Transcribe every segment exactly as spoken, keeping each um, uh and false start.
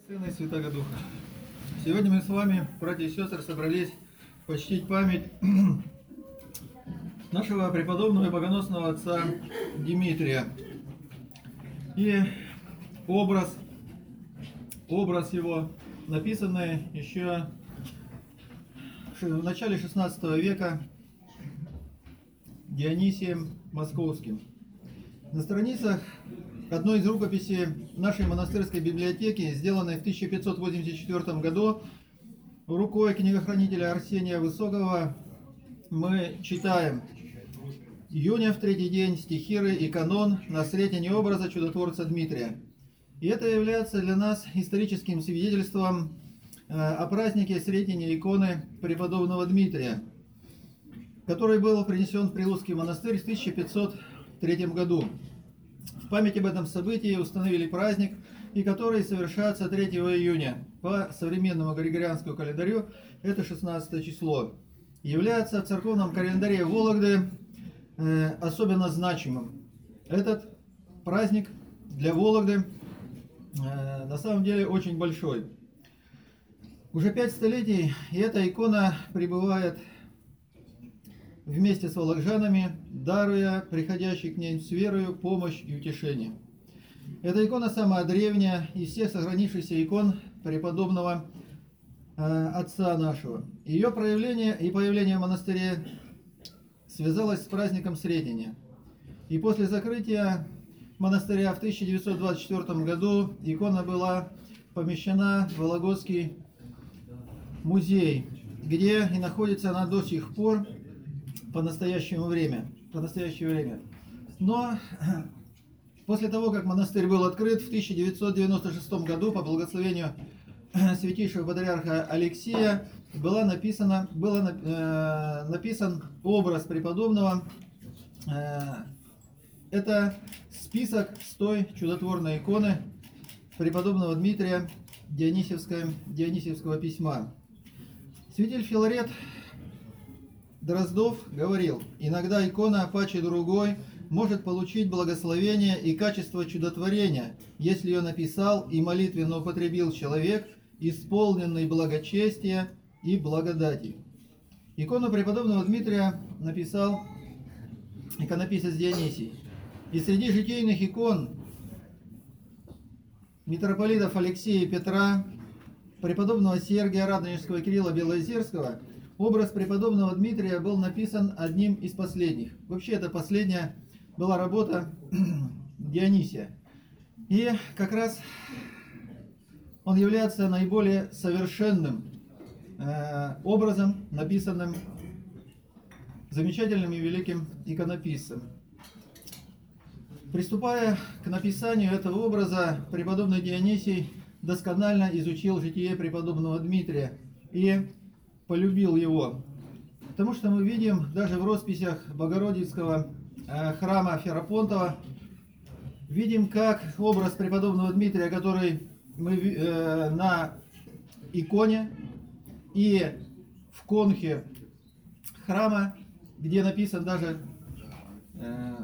Сына и Святаго Духа. Сегодня мы с вами, братья и сестры, собрались почтить память нашего преподобного и богоносного отца Димитрия. И образ, образ его, написанный еще в начале шестнадцатого века Дионисием Московским. На страницах одной из рукописей нашей монастырской библиотеки, сделанной в тысяча пятьсот восемьдесят четвёртом году рукой книгохранителя Арсения Высокого, мы читаем: «Июня в третий день стихиры и канон на Сретение образа чудотворца Дмитрия». И это является для нас историческим свидетельством о празднике Сретения иконы преподобного Дмитрия, который был принесен в Прилузский монастырь в тысяча пятьсот третьем году. В память об этом событии установили праздник, и который совершается третьего июня. По современному григорианскому календарю это шестнадцатое число. Является в церковном календаре Вологды э, особенно значимым. Этот праздник для Вологды э, на самом деле очень большой. Уже пять столетий, и эта икона пребывает вместе с вологжанами, даруя приходящей к ней с верою помощь и утешение. Эта икона самая древняя из всех сохранившихся икон преподобного э, отца нашего. Ее проявление и появление в монастыре связалось с праздником Сретения. И после закрытия монастыря в тысяча девятьсот двадцать четвёртом году икона была помещена в Вологодский музей, где и находится она до сих пор по настоящему время, по настоящее время. Но после того, как монастырь был открыт в тысяча девятьсот девяносто шестом году по благословению святейшего патриарха Алексия, была написана, был э, написан образ преподобного. Э, это список с той чудотворной иконы преподобного Дмитрия Дионисиевского, Дионисиевского письма. Святитель Филарет Дроздов говорил: иногда икона паче другой может получить благословение и качество чудотворения, если ее написал и молитвенно употребил человек, исполненный благочестия и благодати. Икону преподобного Дмитрия написал иконописец Дионисий. И среди житейных икон митрополитов Алексея и Петра, преподобного Сергия Радонежского и Кирилла Белоозерского, образ преподобного Дмитрия был написан одним из последних. Вообще, это последняя была работа Дионисия. И как раз он является наиболее совершенным э, образом, написанным замечательным и великим иконописцем. Приступая к написанию этого образа, преподобный Дионисий досконально изучил житие преподобного Дмитрия и полюбил его. Потому что мы видим даже в росписях Богородицкого э, храма Ферапонтова, видим, как образ преподобного Дмитрия, который мы э, на иконе и в конхе храма, где написан даже э,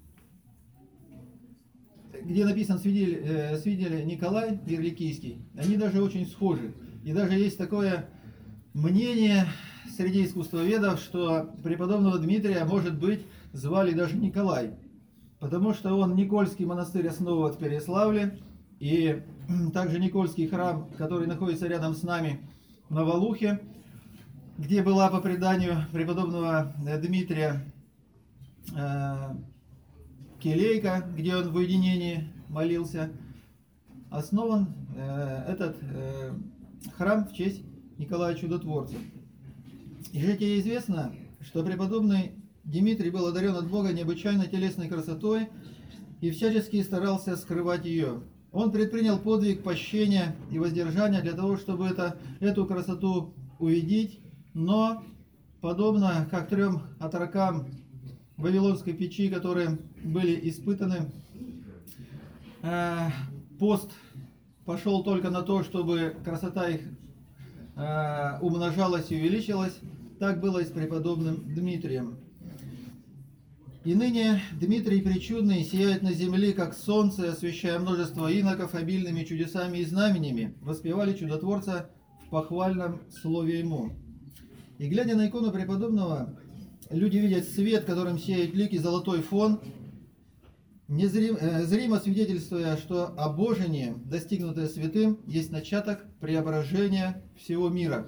где написан свидетель, э, свидетель Николай Верликийский, они даже очень схожи. И даже есть такое мнение среди искусствоведов, что преподобного Дмитрия, может быть, звали даже Николай, потому что он Никольский монастырь основывает в Переславле, и также Никольский храм, который находится рядом с нами на Валухе, где была по преданию преподобного Дмитрия э, келейка, где он в уединении молился, основан э, этот э, храм в честь Николая Чудотворца. И житие известно, что преподобный Дмитрий был одарен от Бога необычайной телесной красотой и всячески старался скрывать ее. Он предпринял подвиг пощения и воздержания для того, чтобы это, эту красоту увидеть, но подобно как трем отрокам Вавилонской печи, которые были испытаны, э, пост пошел только на то, чтобы красота их э, умножалась и увеличилась. Так было и с преподобным Дмитрием. И ныне Дмитрий Пречудный сияет на земле, как солнце, освещая множество иноков обильными чудесами и знаменями, воспевали чудотворца в похвальном слове ему. И глядя на икону преподобного, люди видят свет, которым сияет лик и золотой фон, незримо, э, зримо свидетельствуя, что обожение, достигнутое святым, есть начаток преображения всего мира.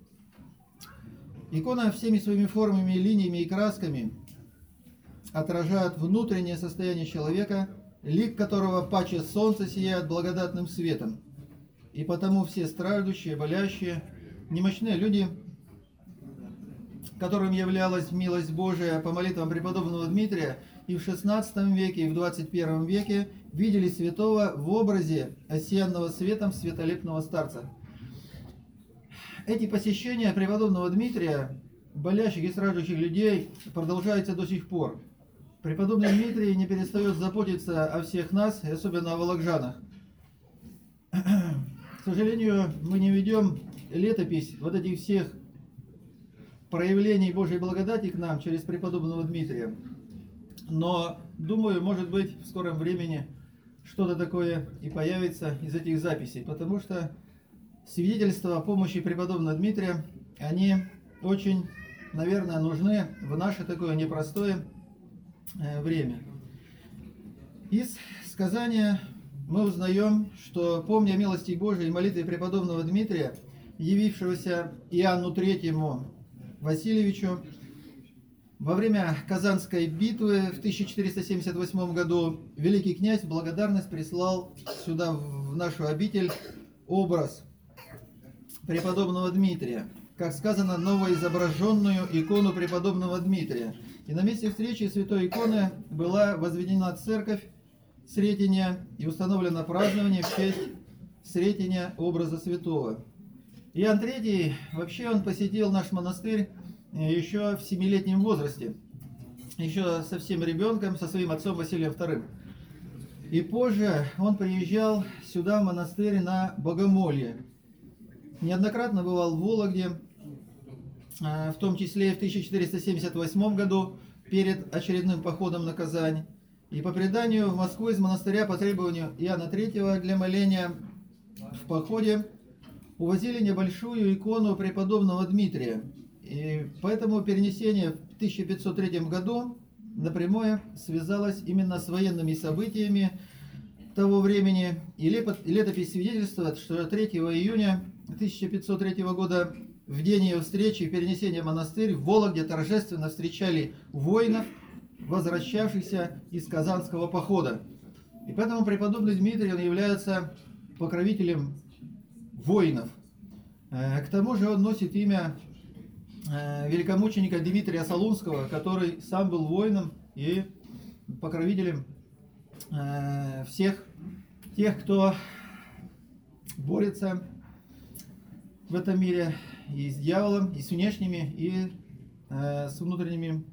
Икона всеми своими формами, линиями и красками отражает внутреннее состояние человека, лик которого паче солнца сияет благодатным светом. И потому все страждущие, болящие, немощные люди, которым являлась милость Божия по молитвам преподобного Дмитрия, и в шестнадцатом веке, и в двадцать первом веке видели святого в образе осиянного светом светолепного старца. Эти посещения преподобного Дмитрия, болящих и страждущих людей, продолжаются до сих пор. Преподобный Дмитрий не перестает заботиться о всех нас, и особенно о волокжанах. К сожалению, мы не ведем летопись вот этих всех проявлений Божьей благодати к нам через преподобного Дмитрия. Но, думаю, может быть, в скором времени что-то такое и появится из этих записей, потому что свидетельства о помощи преподобного Дмитрия, они очень, наверное, нужны в наше такое непростое время. Из сказания мы узнаем, что, помня милости Божией и молитвы преподобного Дмитрия, явившегося Иоанну Третьему Васильевичу, во время Казанской битвы в тысяча четыреста семьдесят восьмом году великий князь в благодарность прислал сюда, в нашу обитель, образ преподобного Дмитрия, как сказано, новоизображенную икону преподобного Дмитрия. И на месте встречи святой иконы была возведена церковь Сретения и установлено празднование в честь Сретения образа святого. Иоанн Третий, вообще он посетил наш монастырь еще в семилетнем возрасте, еще совсем ребенком, со своим отцом Василием Вторым. И позже он приезжал сюда, в монастырь, на богомолье. Неоднократно бывал в Вологде, в том числе и в тысяча четыреста семьдесят восьмом году, перед очередным походом на Казань. И по преданию в Москву из монастыря по требованию Иоанна Третьего для моления в походе увозили небольшую икону преподобного Дмитрия. И поэтому перенесение в тысяча пятьсот третьем году напрямую связалось именно с военными событиями того времени. И летопись свидетельствует, что третьего июня тысяча пятьсот третьего года, в день ее встречи и перенесения в монастырь, в Вологде торжественно встречали воинов, возвращавшихся из Казанского похода. И поэтому преподобный Дмитрий, он является покровителем воинов. К тому же он носит имя великомученика Дмитрия Солунского, который сам был воином и покровителем всех тех, кто борется в этом мире и с дьяволом, и с внешними, и с внутренними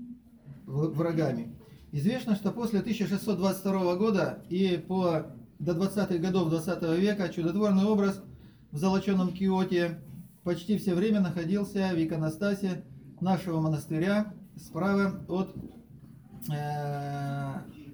врагами. Известно, что после тысяча шестьсот двадцать второго года и по, до двадцатых годов двадцатого века чудотворный образ в золоченом киоте почти все время находился в иконостасе нашего монастыря справа от э,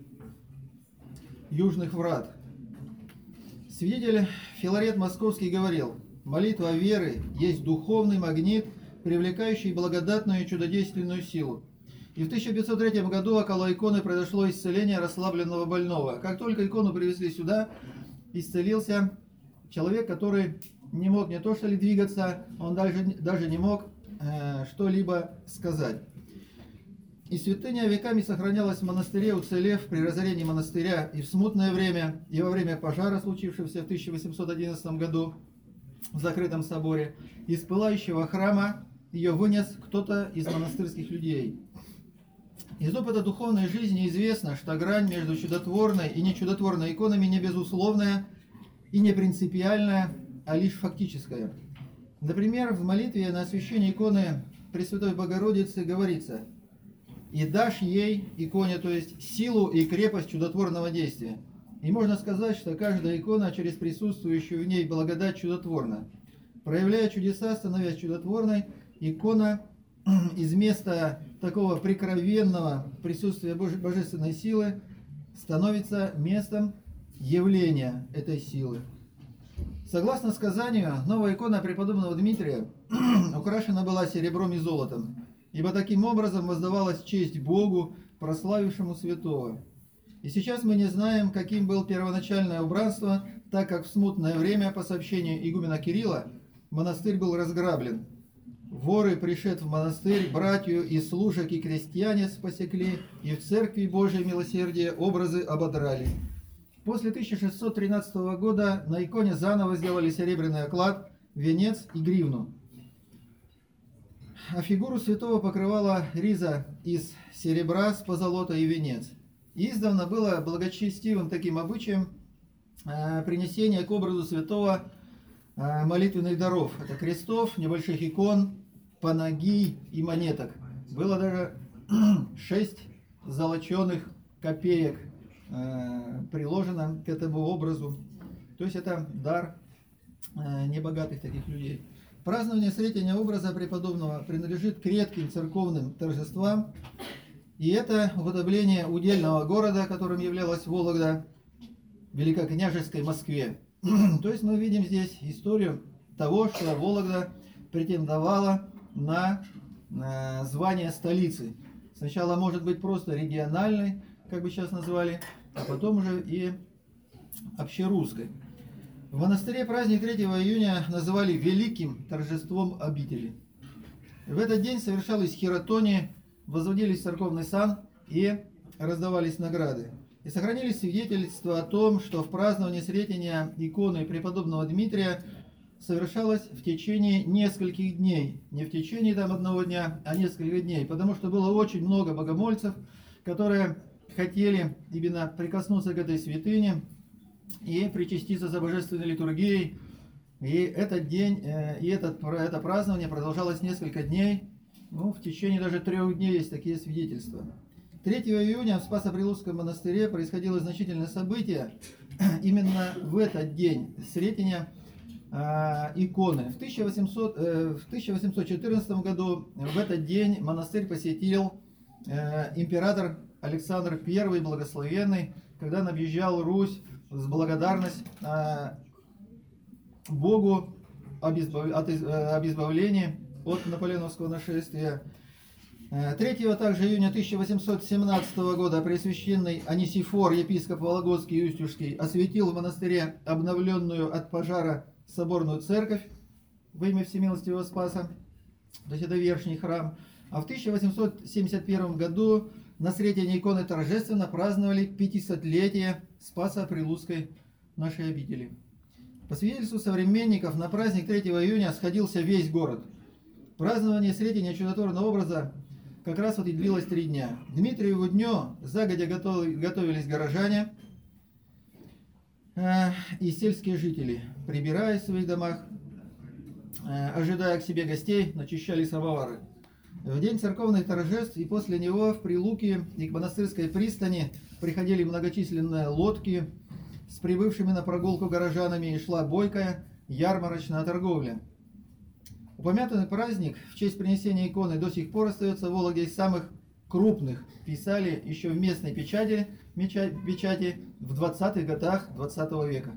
южных врат. Свидетель Филарет Московский говорил: молитва веры есть духовный магнит, привлекающий благодатную и чудодейственную силу. И в тысяча пятьсот третьем году около иконы произошло исцеление расслабленного больного. Как только икону привезли сюда, исцелился человек, который не мог не то что ли двигаться, он даже, даже не мог э, что-либо сказать. И святыня веками сохранялась в монастыре, уцелев при разорении монастыря и в смутное время, и во время пожара, случившегося в тысяча восемьсот одиннадцатом году в закрытом соборе. Из пылающего храма ее вынес кто-то из монастырских людей. Из опыта духовной жизни известно, что грань между чудотворной и нечудотворной иконами не безусловная и не принципиальная, а лишь фактическая. Например, в молитве на освящение иконы Пресвятой Богородицы говорится: «И дашь ей, иконе, то есть силу и крепость чудотворного действия». И можно сказать, что каждая икона через присутствующую в ней благодать чудотворна. Проявляя чудеса, становясь чудотворной, икона из места такого прикровенного присутствия Божьей, божественной силы становится местом явления этой силы. Согласно сказанию, новая икона преподобного Дмитрия украшена была серебром и золотом, ибо таким образом воздавалась честь Богу, прославившему святого. И сейчас мы не знаем, каким был первоначальное убранство, так как в смутное время, по сообщению игумена Кирилла, монастырь был разграблен. Воры, пришед в монастырь, братью и служек и крестьянец посекли, и в церкви Божьей милосердия образы ободрали. После тысяча шестьсот тринадцатого года на иконе заново сделали серебряный оклад, венец и гривну. А фигуру святого покрывала риза из серебра с позолотой и венец. И издавна было благочестивым таким обычаем э, принесение к образу святого э, молитвенных даров. Это крестов, небольших икон, панагий и монеток. Было даже шесть золоченых копеек э, приложено к этому образу. То есть это дар э, небогатых таких людей. Празднование Сретения образа преподобного принадлежит к редким церковным торжествам, и это уподобление удельного города, которым являлась Вологда, Великокняжеской Москве. То есть мы видим здесь историю того, что Вологда претендовала на э, звание столицы. Сначала может быть просто региональной, как бы сейчас назвали, а потом уже и общерусской. В монастыре праздник третьего июня называли великим торжеством обители. В этот день совершалась хиротония, возводились церковный сан и раздавались награды. И сохранились свидетельства о том, что в праздновании Сретения иконы преподобного Дмитрия совершалось в течение нескольких дней. Не в течение там одного дня, а несколько дней. Потому что было очень много богомольцев, которые хотели именно прикоснуться к этой святыне и причаститься за божественной литургией. И этот день, и этот, это празднование продолжалось несколько дней. Ну, в течение даже трех дней есть такие свидетельства. третьего июня в Спасо-Прилукском монастыре происходило значительное событие. Именно в этот день Сретения э, иконы. В тысяча восемьсот, э, в тысяча восемьсот четырнадцатом году в этот день монастырь посетил э, император Александр Первый Благословенный, когда он объезжал Русь с благодарностью э, Богу об избавлении от наполеоновского нашествия. третьего также июня тысяча восемьсот семнадцатого года Преосвященный Анисифор, епископ Вологодский и Устюжский, осветил в монастыре обновленную от пожара соборную церковь во имя Всемилостивого Спаса, то есть это верхний храм. А в тысяча восемьсот семьдесят первом году на Сретение иконы торжественно праздновали пятисотлетие Спаса Прилукской нашей обители. По свидетельству современников, на праздник третьего июня сходился весь город. Празднование Сретения чудотворного образа как раз вот и длилось три дня. К Дмитриеву дню загодя готовились горожане э, и сельские жители, прибираясь в своих домах, э, ожидая к себе гостей, начищали самовары. В день церковных торжеств и после него в Прилуки и к монастырской пристани приходили многочисленные лодки с прибывшими на прогулку горожанами, и шла бойкая ярмарочная торговля. Упомянутый праздник в честь принесения иконы до сих пор остается в Вологде из самых крупных. Писали еще в местной печати, печати в двадцатых годах двадцатого века.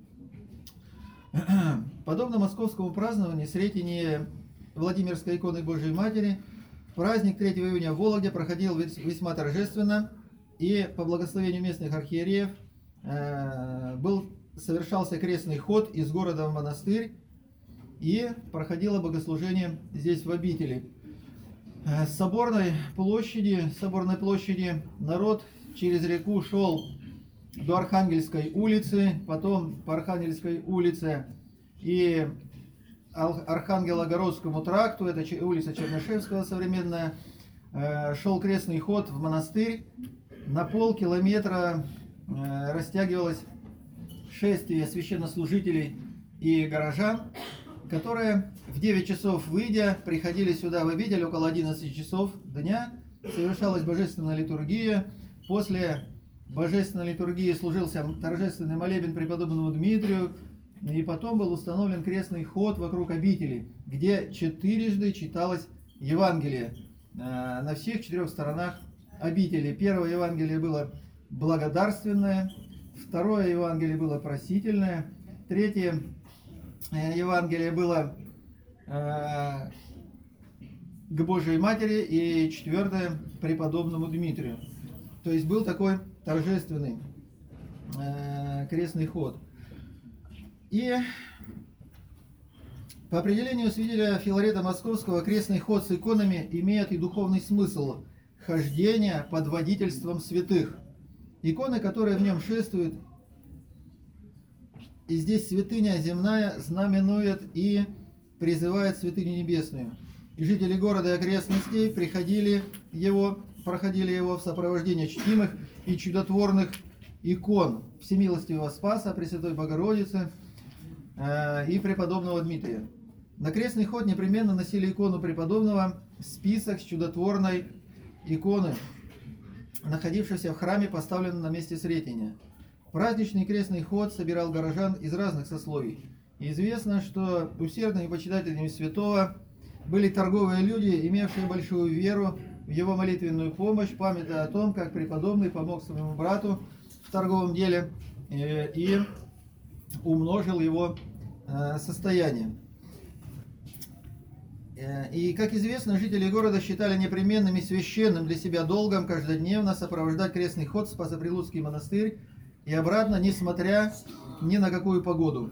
Подобно московскому празднованию Сретения Владимирской иконы Божией Матери, праздник третьего июня в Вологде проходил весьма торжественно, и по благословению местных архиереев был, совершался крестный ход из города в монастырь, и проходило богослужение здесь в обители. С соборной площади, с соборной площади народ через реку шел до Архангельской улицы, потом по Архангельской улице и Архангелогородскому тракту, это улица Чернышевского современная, шел крестный ход в монастырь. На полкилометра растягивалось шествие священнослужителей и горожан, которые в девять часов выйдя приходили сюда в обитель. Около одиннадцати часов дня совершалась божественная литургия. После божественной литургии служился торжественный молебен преподобному Дмитрию, и потом был установлен крестный ход вокруг обители, где четырежды читалось Евангелие э, на всех четырех сторонах обители. Первое Евангелие было благодарственное, второе Евангелие было просительное, третье э, Евангелие было э, к Божией Матери и четвертое преподобному Дмитрию. То есть был такой торжественный э, крестный ход. И по определению святителя Филарета Московского, крестный ход с иконами имеет и духовный смысл хождения под водительством святых. Иконы, которые в нем шествуют, и здесь святыня земная знаменует и призывает святыню небесную. И жители города и окрестностей приходили его, проходили его в сопровождении чтимых и чудотворных икон Всемилостивого Спаса, Пресвятой Богородицы э, и преподобного Дмитрия. На крестный ход непременно носили икону преподобного, список с чудотворной иконы, находившейся в храме, поставленном на месте Сретения. Праздничный крестный ход собирал горожан из разных сословий. И известно, что усердными почитателями святого были торговые люди, имевшие большую веру в его молитвенную помощь, памятуя о том, как преподобный помог своему брату в торговом деле и умножил его состояние. И, как известно, жители города считали непременным и священным для себя долгом каждодневно сопровождать крестный ход в Спасо-Прилуцкий монастырь и обратно, несмотря ни на какую погоду,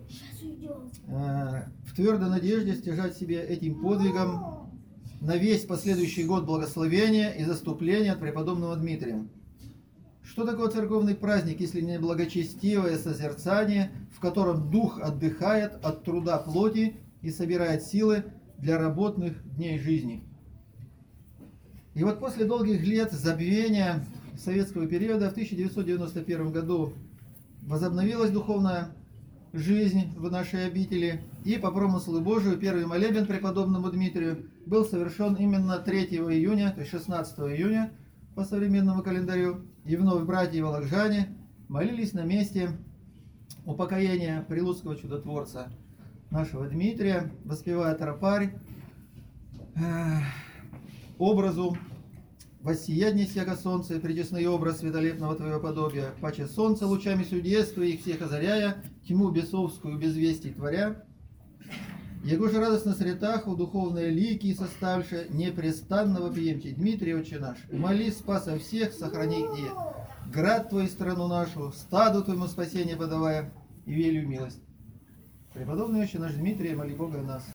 в твердой надежде стяжать себе этим подвигом на весь последующий год благословения и заступления от преподобного Дмитрия. Что такое церковный праздник, если не благочестивое созерцание, в котором дух отдыхает от труда плоти и собирает силы для работных дней жизни? И вот после долгих лет забвения советского периода в тысяча девятьсот девяносто первом году возобновилась духовная жизнь в нашей обители, и по промыслу Божию первый молебен преподобному Дмитрию был совершен именно третьего июня, то есть шестнадцатого июня по современному календарю, и вновь братья и волокжане молились на месте упокоения прилуцкого чудотворца нашего Дмитрия, воспевая тропарь э, образу «Воссияднись, яко солнце, причестный образ светолепного твоего подобия, паче солнце лучами судейства их всех озаряя, тьму бесовскую без вести творя, яко же радостно сретах у духовные лики составши, непрестанно вопиемте, Дмитрий, отче наш, моли спаса всех, сохрани где, град твой, страну нашу, стаду твоему спасение подавая, и велью милость». Преподобный отче наш Дмитрий, моли Бога о нас.